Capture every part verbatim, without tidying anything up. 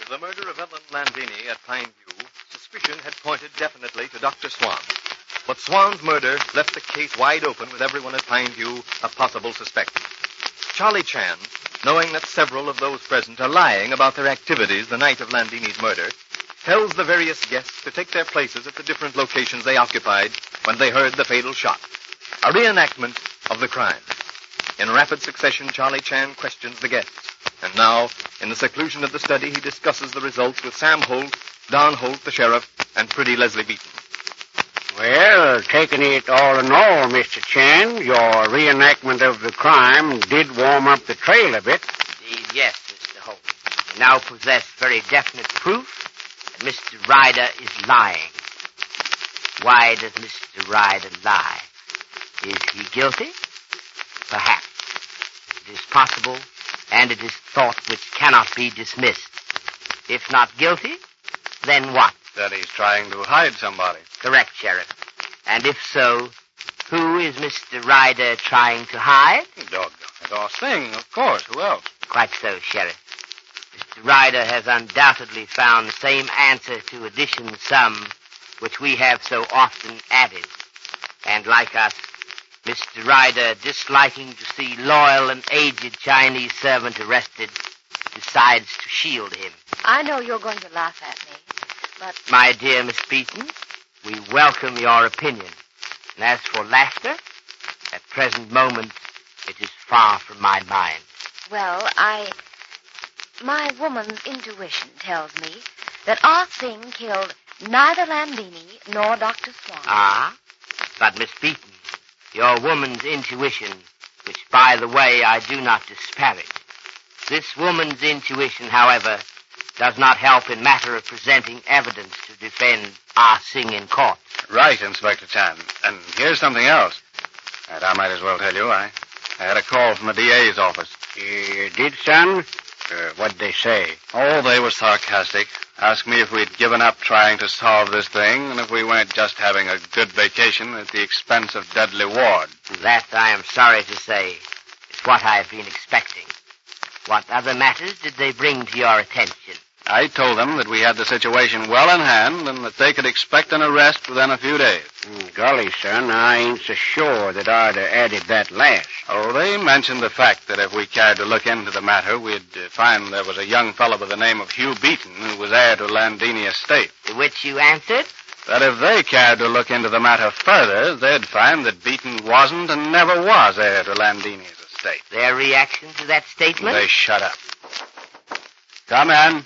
the murder of Ellen Landini at Pineview, suspicion had pointed definitely to Doctor Swan. But Swan's murder left the case wide open with everyone at Pineview a possible suspect. Charlie Chan, knowing that several of those present are lying about their activities the night of Landini's murder, tells the various guests to take their places at the different locations they occupied when they heard the fatal shot. A reenactment of the crime. In rapid succession, Charlie Chan questions the guests. And now, in the seclusion of the study, he discusses the results with Sam Holt, Don Holt, the sheriff, and pretty Leslie Beaton. Well, taking it all in all, Mister Chan, your reenactment of the crime did warm up the trail a bit. Indeed, yes, Mister Holt. We now possess very definite proof that Mister Ryder is lying. Why does Mister Ryder lie? Is he guilty? Perhaps. It is possible, and it is thought which cannot be dismissed. If not guilty, then what? That he's trying to hide somebody. Correct, Sheriff. And if so, who is Mister Ryder trying to hide? Doggone it all thing, of course. Who else? Quite so, Sheriff. Mister Ryder has undoubtedly found the same answer to addition sum which we have so often added. And like us, Mister Ryder, disliking to see loyal and aged Chinese servant arrested, decides to shield him. I know you're going to laugh at me, but... My dear Miss Beaton, we welcome your opinion. And as for laughter, at present moment, it is far from my mind. Well, I... My woman's intuition tells me that Ah Sing killed neither Landini nor Doctor Swan. Ah? But Miss Beaton, your woman's intuition, which, by the way, I do not disparage. This woman's intuition, however, does not help in matter of presenting evidence to defend Ah Sing in court. Right, Inspector Chan. And here's something else. And I might as well tell you, I, I had a call from the D A's office. You did, son? Uh, what'd they say? Oh, they were sarcastic. Asked me if we'd given up trying to solve this thing, and if we weren't just having a good vacation at the expense of Dudley Ward. That, I am sorry to say, is what I've been expecting. What other matters did they bring to your attention? I told them that we had the situation well in hand and that they could expect an arrest within a few days. Mm, golly, son, I ain't so sure that I'd have added that last. Oh, they mentioned the fact that if we cared to look into the matter, we'd uh, find there was a young fellow by the name of Hugh Beaton who was heir to Landini estate. To which you answered? That if they cared to look into the matter further, they'd find that Beaton wasn't and never was heir to Landini's estate. Their reaction to that statement? They shut up. Come in.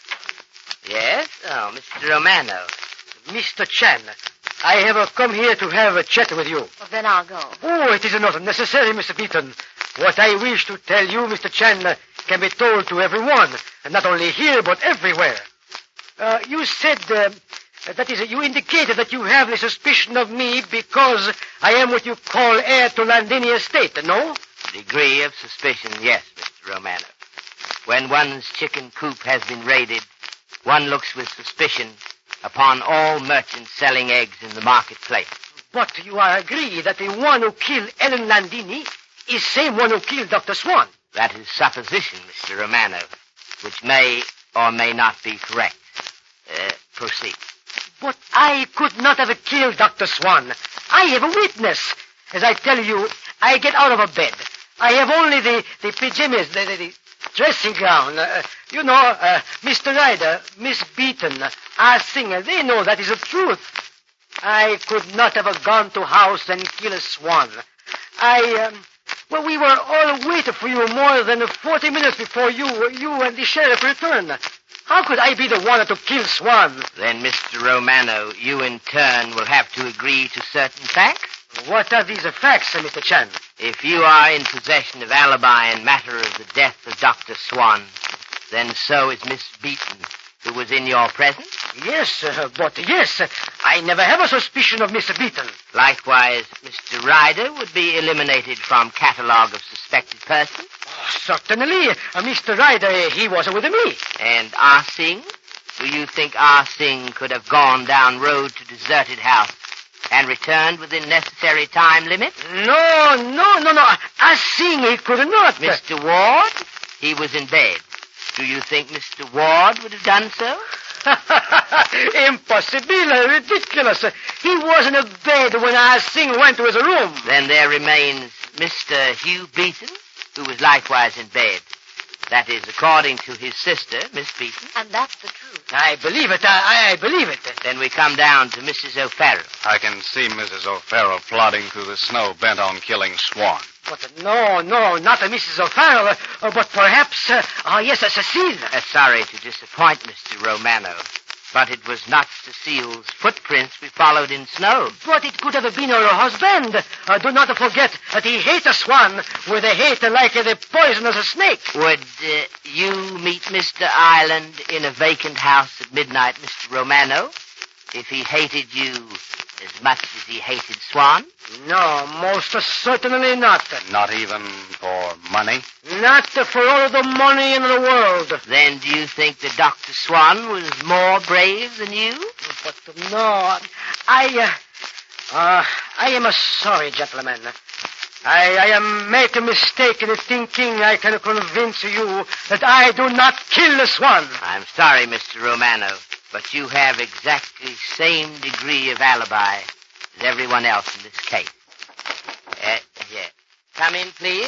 Yes? Oh, Mister Romano. Mister Chan, I have uh, come here to have a chat with you. Well, then I'll go. Oh, it is not necessary, Mister Beaton. What I wish to tell you, Mister Chan, uh, can be told to everyone, and not only here, but everywhere. Uh, you said, uh, that is, you indicated that you have the suspicion of me because I am what you call heir to Landini estate, no? Degree of suspicion, yes, Mister Romano. When one's chicken coop has been raided, one looks with suspicion upon all merchants selling eggs in the marketplace. But you are agree that the one who killed Ellen Landini is same one who killed Doctor Swan. That is supposition, Mister Romano, which may or may not be correct. Uh, proceed. But I could not have killed Doctor Swan. I have a witness. As I tell you, I get out of a bed. I have only the, the pajamas, the, the, the dressing gown. Uh, you know, uh, Mister Ryder, Miss Beaton, our singer, they know that is the truth. I could not have gone to house and killed a swan. I, um, well, we were all waiting for you more than forty minutes before you, you and the sheriff returned. How could I be the one to kill Swan? Then, Mister Romano, you in turn will have to agree to certain facts. What are these facts, Mister Chan? If you are in possession of alibi in matter of the death of Doctor Swan, then so is Miss Beaton, who was in your presence. Yes, uh, but yes, I never have a suspicion of Mister Beaton. Likewise, Mister Ryder would be eliminated from catalogue of suspected persons. Oh, certainly, uh, Mister Ryder, uh, he was with me. And Ah Sing? Do you think Ah Sing could have gone down road to deserted house and returned within necessary time limit? No, no, no, no. Ah Sing, he could not. Mister Ward? He was in bed. Do you think Mister Ward would have done so? Impossible, ridiculous. He was in a bed when Ah Sing went to his room. Then there remains Mister Hugh Beaton, who was likewise in bed. That is, according to his sister, Miss Beaton. And that's the truth. I believe it. I, I believe it. Then we come down to Missus O'Farrell. I can see Missus O'Farrell plodding through the snow, bent on killing Swan. But no, no, not a Missus O'Farrell, uh, but perhaps, uh, oh, yes, a Cecile. Uh, sorry to disappoint Mister Romano, but it was not Cecile's footprints we followed in snow. But it could have been her husband. Uh, do not forget that he hates a swan with a hate like uh, the poison of a snake. Would uh, you meet Mister Ireland in a vacant house at midnight, Mister Romano, if he hated you as much as he hated Swan? No, most certainly not. Not even for money? Not for all the money in the world. Then do you think that Doctor Swan was more brave than you? But no, I, uh, uh, I am sorry, gentlemen. I, I am made a mistake in thinking I can convince you that I do not kill the Swan. I'm sorry, Mister Romano, but you have exactly same degree of alibi as everyone else in this case. Uh, yeah. Come in, please.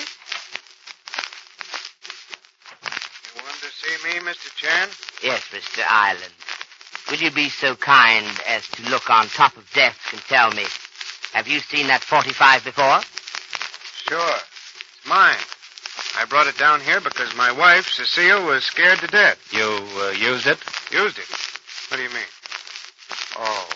You wanted to see me, Mister Chan? Yes, Mister Ireland. Will you be so kind as to look on top of desk and tell me, have you seen that forty-five before? Sure. It's mine. I brought it down here because my wife, Cecile, was scared to death. You uh, used it? Used it? What do you mean? Oh.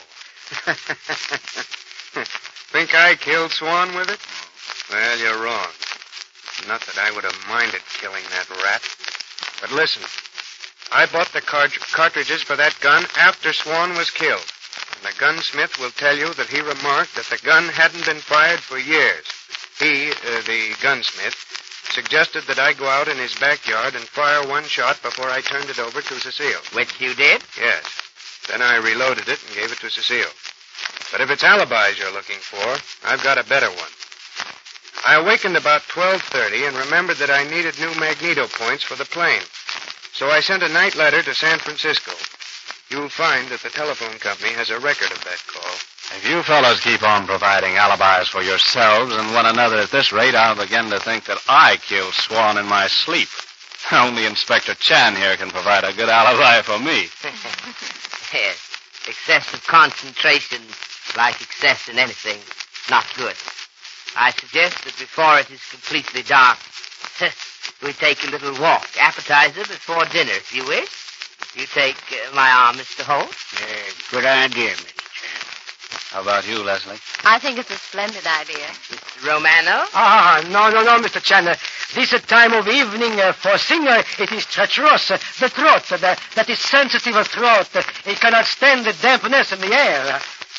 Think I killed Swan with it? Well, you're wrong. Not that I would have minded killing that rat. But listen, I bought the car- cartridges for that gun after Swan was killed. And the gunsmith will tell you that he remarked that the gun hadn't been fired for years. He, uh, the gunsmith, suggested that I go out in his backyard and fire one shot before I turned it over to Cecile. Which you did? Yes. Then I reloaded it and gave it to Cecile. But if it's alibis you're looking for, I've got a better one. I awakened about twelve thirty and remembered that I needed new magneto points for the plane. So I sent a night letter to San Francisco. You'll find that the telephone company has a record of that call. If you fellows keep on providing alibis for yourselves and one another at this rate, I'll begin to think that I killed Swan in my sleep. Only Inspector Chan here can provide a good alibi for me. Yes. Excessive concentration, like excess in anything, not good. I suggest that before it is completely dark, we take a little walk. Appetizer before dinner, if you wish. You take uh, my arm, Mister Holt? Yeah, good idea, Mister Chan. How about you, Leslie? I think it's a splendid idea. Mister Romano? Ah, no, no, no, Mister Chan. Uh, this uh, time of evening uh, for singer, it is treacherous. Uh, the throat, uh, the, that is sensitive throat, uh, it cannot stand the dampness in the air.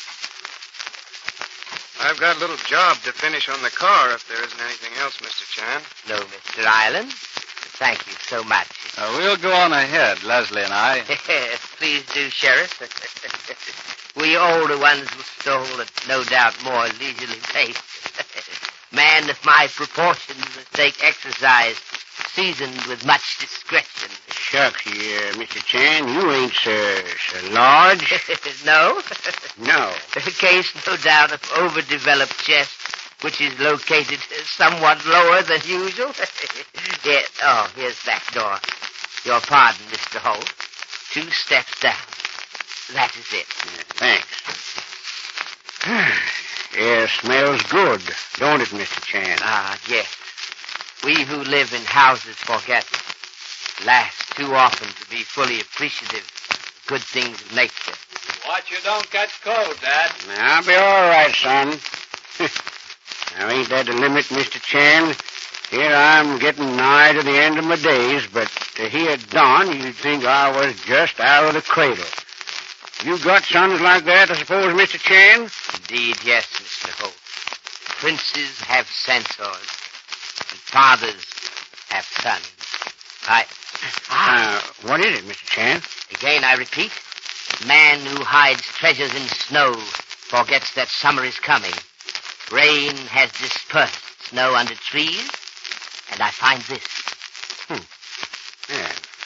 I've got a little job to finish on the car if there isn't anything else, Mister Chan. No, Mister Ireland. Thank you so much. Uh, we'll go on ahead, Leslie and I. Please do, Sheriff. We older ones will stroll at no doubt more leisurely pace. Man of my proportions must take exercise seasoned with much discretion. Shucks, uh, Mister Chan, you ain't so, so large. No? No. A case, no doubt, of overdeveloped chest, which is located somewhat lower than usual. Yeah. Oh, here's back door. Your pardon, Mister Holt. Two steps down. That is it. Yeah, thanks. Yeah, smells good, don't it, Mister Chan? Ah, yes. We who live in houses forget. Last too often to be fully appreciative of good things of nature. Watch you don't catch cold, Dad. I'll be all right, son. Now, ain't that the limit, Mister Chan? Here I'm getting nigh to the end of my days, but to hear Don, you'd think I was just out of the cradle. You got sons like that, I suppose, Mister Chan? Indeed, yes, Mister Holt. Princes have censors, and fathers have sons. I... Ah, uh, what is it, Mister Chan? Again, I repeat, man who hides treasures in snow forgets that summer is coming. Rain has dispersed snow under trees, and I find this. Hmm. Yeah,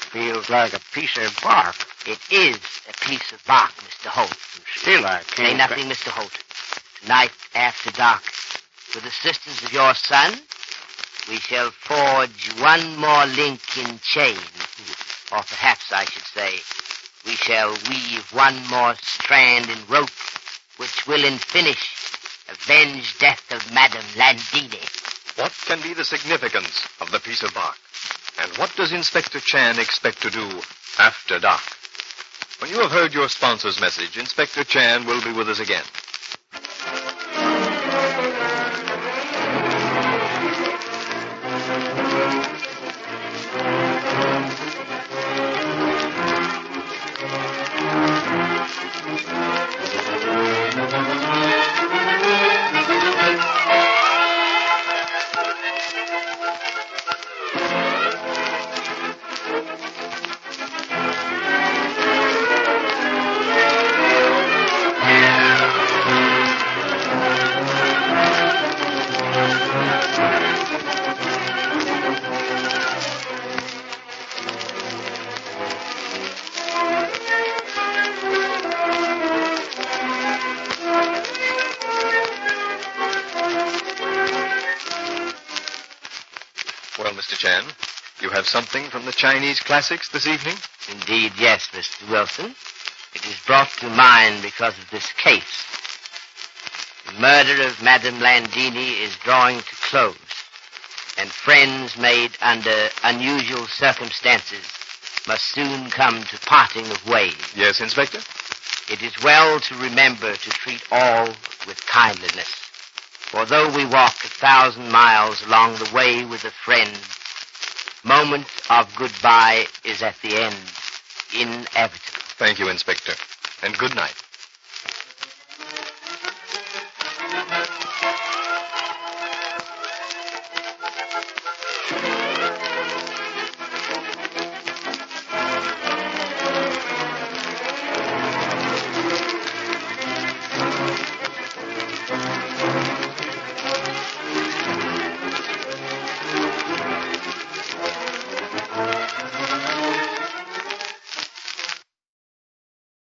feels like a piece of bark. It is a piece of bark, Mister Holt. Still, I Say can't... nothing, Mister Holt. Tonight, after dark, with the assistance of your son, we shall forge one more link in chain. Or perhaps I should say, we shall weave one more strand in rope, which will in finish avenge death of Madame Landini. What can be the significance of the piece of bark? And what does Inspector Chan expect to do after dark? When you have heard your sponsor's message, Inspector Chan will be with us again. Well, Mister Chan, you have something from the Chinese classics this evening? Indeed, yes, Mister Wilson. It is brought to mind because of this case. The murder of Madame Landini is drawing to close, and friends made under unusual circumstances must soon come to parting of ways. Yes, Inspector? It is well to remember to treat all with kindliness. For though we walk a thousand miles along the way with a friend, moment of goodbye is at the end inevitable. Thank you, Inspector. And good night.